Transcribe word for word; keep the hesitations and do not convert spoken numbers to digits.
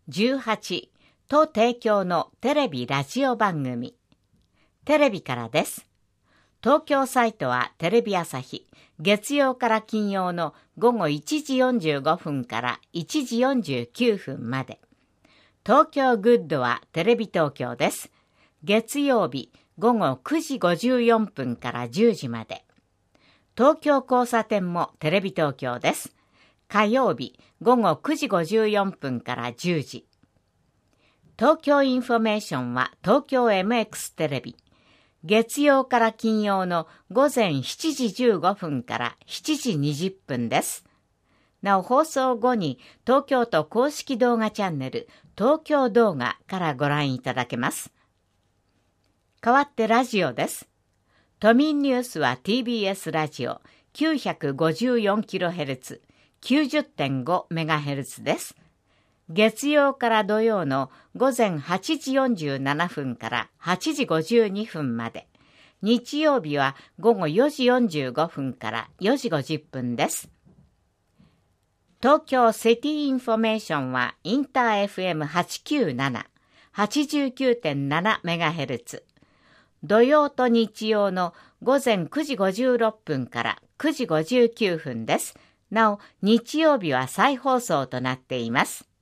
じゅうはちと提供のテレビラジオ番組。テレビからです。東京サイトはテレビ朝日、月曜から金曜の午後いちじよんじゅうごふんからいちじよんじゅうきゅうふんまで。東京グッドはテレビ東京です。月曜日午後くじごじゅうよんぷんからじゅうじまで。東京交差点もテレビ東京です。火曜日午後くじごじゅうよんぷんからじゅうじ。東京インフォメーションは東京 エムエックス テレビ。月曜から金曜の午前しちじじゅうごふんからしちじにじゅっぷんです。なお放送後に東京都公式動画チャンネル東京動画からご覧いただけます。代わってラジオです。都民ニュースは ティービーエス ラジオ きゅうひゃくごじゅうよんキロヘルツ、きゅうじゅってんごメガヘルツ です。月曜から土曜の午前はちじよんじゅうななふんからはちじごじゅうにふんまで。日曜日は午後よじよんじゅうごふんからよじごじゅっぷんです。東京シティインフォメーションはインター エフエムはちきゅうなな、はちじゅうきゅうてんななメガヘルツ。土曜と日曜の午前くじごじゅうろっぷんからくじごじゅうきゅうふんです。なお、日曜日は再放送となっています。